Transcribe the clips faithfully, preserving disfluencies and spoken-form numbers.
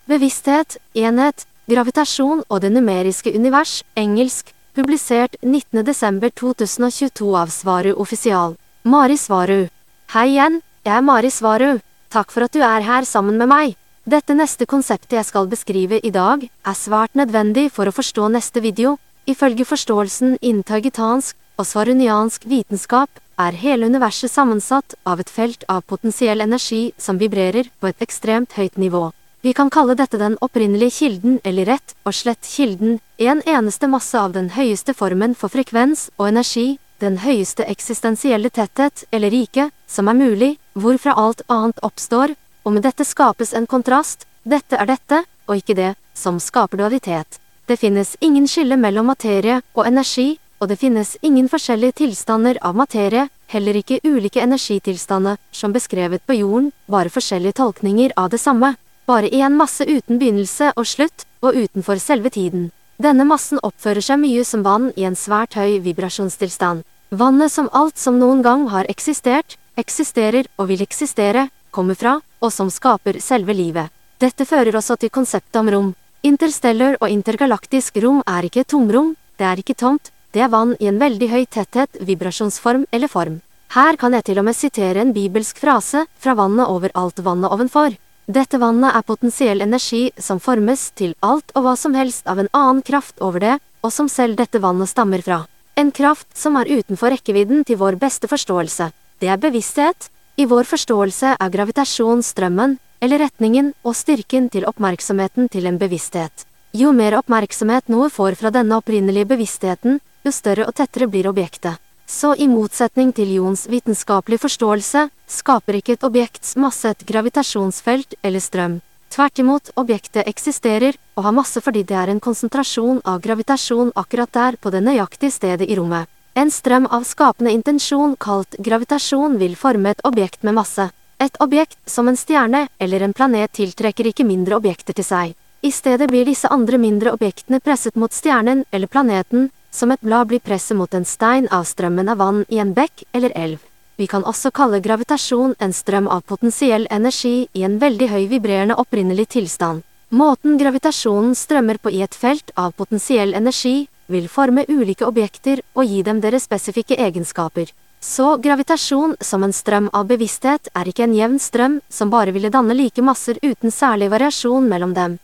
Bevissthet, enhet, gravitasjon og det numeriske univers, engelsk, publisert nittende desember to tusen og tjueto av Svaru Offisial. Mari Svaru. Hei igjen, jeg er Mari Svaru. Takk for at du er her sammen med meg. Dette neste konseptet jeg skal beskrive i dag, er svært nødvendig for å forstå neste video. Ifølge forståelsen innen taugitansk og svaruniansk vitenskap, er hele universet sammensatt av et felt av potensiell energi som vibrerer på et ekstremt høyt nivå. Vi kan kalle dette den opprinnelige kilden eller rett og slett kilden, en eneste masse av den høyeste formen for frekvens og energi, den høyeste eksistensielle tetthet eller rike, som er mulig, hvorfra alt annet oppstår, og med dette skapes en kontrast, dette er dette, og ikke det, som skaper dualitet. Det finnes ingen skille mellom materie og energi, og det finnes ingen forskjellige tilstander av materie, heller ikke ulike energitilstander, som beskrevet på jorden, bare forskjellige tolkninger av det samme. Bare en masse uten begynnelse og slutt, og utenfor selve tiden. Denne massen oppfører seg mye som vann i en svært høy vibrasjonstilstand. Vannet som alt som noen gang har eksistert, eksisterer og vil eksistere, kommer fra, og som skaper selve livet. Dette fører også til konseptet om rom. Interstellar og intergalaktisk rom er ikke et tomrom, det er ikke tomt, det er vann i en veldig høy tetthet, vibrasjonsform eller form. Her kan jeg til og med sitere en bibelsk frase, fra vannet over alt vannet ovenfor. Dette vannet er potensiell energi som formes til alt og hva som helst av en annen kraft over det, og som selv dette vannet stammer fra. En kraft som er utenfor rekkevidden til vår beste forståelse. Det er bevissthet. I vår forståelse er gravitasjon strømmen, eller retningen og styrken til oppmerksomheten til en bevissthet. Jo mer oppmerksomhet noe får fra denne opprinnelige bevisstheten, jo større og tettere blir objektet. Så i motsetning til Jons vitenskapelige forståelse, skaper ikke et objekts masse et gravitasjonsfelt eller strøm. Tvert imot, objektet eksisterer, og har masse fordi det er en konsentrasjon av gravitasjon akkurat der på det nøyaktige stedet i rommet. En strøm av skapende intensjon kalt gravitasjon vil forme et objekt med masse. Et objekt som en stjerne eller en planet tiltrekker ikke mindre objekter til seg. I stedet blir disse andre mindre objektene presset mot stjernen eller planeten, som et blad blir presset mot en stein av strømmen av vann i en bekk eller elv. Vi kan også kalle gravitasjon en strøm av potensiell energi i en veldig høy vibrerende opprinnelig tilstand. Måten gravitasjonen strømmer på i et felt av potensiell energi, vil forme ulike objekter og gi dem deres spesifikke egenskaper. Så gravitasjon som en strøm av bevissthet er ikke en jevn strøm som bare ville danne like masser uten særlig variasjon mellom dem.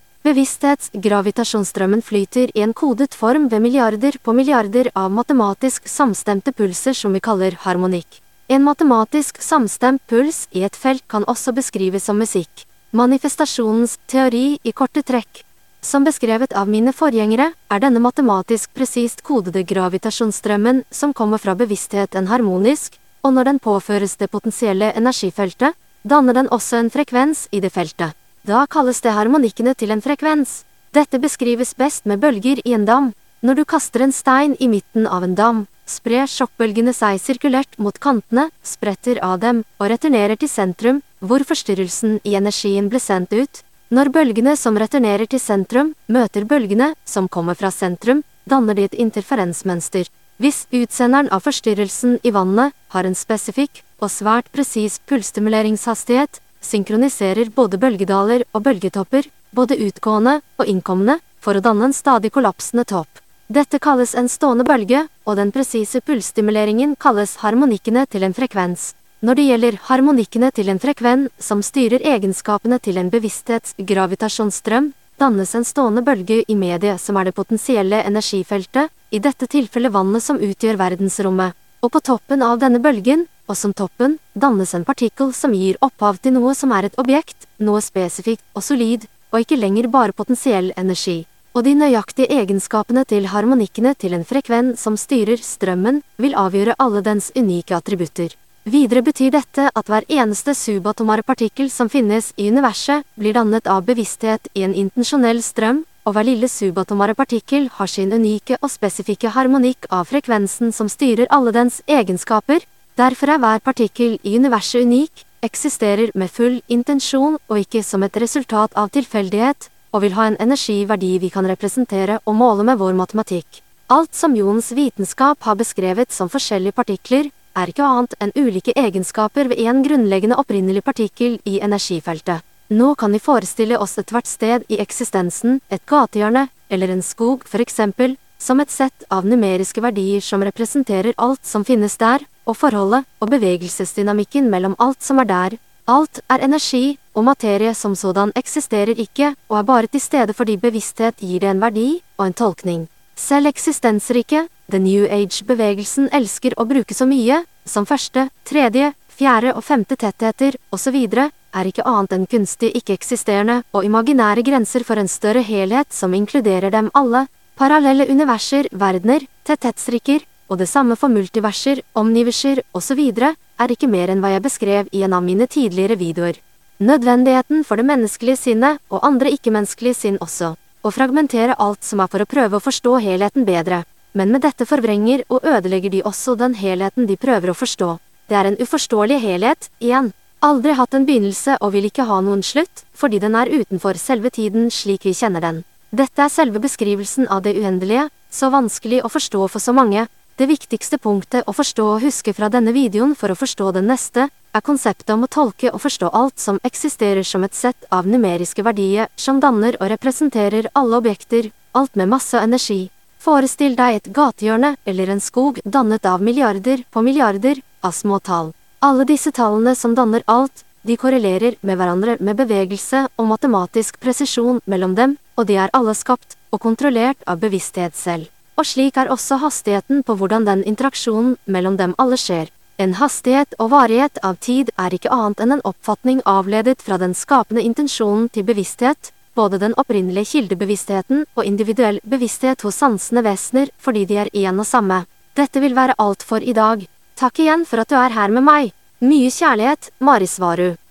Bevissthets-gravitasjonsstrømmen flyter i en kodet form ved milliarder på milliarder av matematisk samstemte pulser som vi kaller harmonikk. En matematisk samstemt puls i et felt kan også beskrives som musikk. Manifestasjonens teori i korte trekk. Som beskrevet av mine forgjengere, er denne matematisk presist kodede gravitasjonsstrømmen som kommer fra bevissthet en harmonisk, og når den påføres det potensielle energifeltet, danner den også en frekvens i det feltet. Da kalles det harmonikkene til en frekvens. Dette beskrives best med bølger i en dam. Når du kaster en stein i midten av en dam, sprer sjokkbølgene seg sirkulert mot kantene, spretter av dem, og returnerer til sentrum, hvor forstyrrelsen i energien ble sendt ut. Når bølgene som returnerer til sentrum, møter bølgene som kommer fra sentrum, danner de et interferensmønster. Hvis utsenderen av forstyrrelsen i vannet har en spesifikk og svært presis pulsstimuleringshastighet, synkroniserer både bølgedaler og bølgetopper, både utgående og innkommende, for å danne en stadig kollapsende topp. Dette kalles en stående bølge, og den presise pulsstimuleringen kalles harmonikkene til en frekvens. Når det gjelder harmonikkene til en frekvens som styrer egenskapene til en bevissthets-gravitasjonsstrøm, dannes en stående bølge i mediet som er det potensielle energifeltet, i dette tilfellet vannet som utgjør verdensrommet. Og på toppen av denne bølgen, og som toppen, dannes en partikkel som gir opphav til noe som er et objekt, noe spesifikt og solid, og ikke lenger bare potensiell energi. Og de nøyaktige egenskapene til harmonikkene til en frekvens som styrer strømmen, vil avgjøre alle dens unike attributter. Videre betyr dette at hver eneste subatomare partikkel som finnes i universet, blir dannet av bevissthet i en intensjonell strøm, og hver lille subatomare partikkel har sin unike og spesifikke harmonikk av frekvensen som styrer alle dens egenskaper. Derfor er hver partikkel i universet unik, eksisterer med full intensjon og ikke som et resultat av tilfeldighet, og vil ha en energiverdi vi kan representere og måle med vår matematikk. Alt som Jons vitenskap har beskrevet som forskjellige partikler, er ikke annet enn ulike egenskaper ved en grunnleggende opprinnelig partikkel i energifeltet. Nå kan vi forestille oss et hvert sted i eksistensen, et gatehjørne, eller en skog for eksempel, som et sett av numeriske verdier som representerer alt som finnes der, og forholdet og bevegelsesdynamikken mellom alt som er der. Alt er energi, og materie som sådan eksisterer ikke, og er bare til stede fordi bevissthet gir det en verdi og en tolkning. Selv eksistensrike, The New Age-bevegelsen elsker å bruke så mye, som første, tredje, fjerde og femte tettheter, og så videre, er ikke annet enn kunstig ikke-eksisterende og imaginære grenser for en større helhet som inkluderer dem alle, parallelle universer, verdener, tetthetsriker, og det samme for multiverser, omniverser, og så videre, er ikke mer enn hva jeg beskrev i en av mine tidligere videoer. Nødvendigheten for det menneskelige sinnet, og andre ikke-menneskelige sinn også, å fragmentere alt som er for å prøve å forstå helheten bedre, men med dette forvrenger og ødelegger de også den helheten de prøver å forstå. Det er en uforståelig helhet, igjen. Aldri hatt en begynnelse og vil ikke ha noen slutt, fordi den er utenfor selve tiden slik vi kjenner den. Dette er selve beskrivelsen av det uendelige, så vanskelig å forstå for så mange. Det viktigste punktet å forstå og huske fra denne videoen for å forstå den neste, er konseptet om å tolke og forstå alt som eksisterer som et sett av numeriske verdier som danner og representerer alle objekter, alt med masse energi. Forestill deg et gatehjørne eller en skog dannet av milliarder på milliarder av små tall. Alle disse tallene som danner alt, de korrelerer med hverandre med bevegelse og matematisk presisjon mellom dem, og de er alle skapt og kontrollert av bevissthet selv. Og slik er også hastigheten på hvordan den interaksjonen mellom dem alle skjer. En hastighet og varighet av tid er ikke annet enn en oppfatning avledet fra den skapende intensjonen til bevissthet, både den opprinnelige kildebevisstheten og individuell bevissthet hos sansende vesener, fordi de er en og samme. Dette vil være alt for i dag. Takk igjen for at du er her med meg. Mye kjærlighet, Mari Svaru.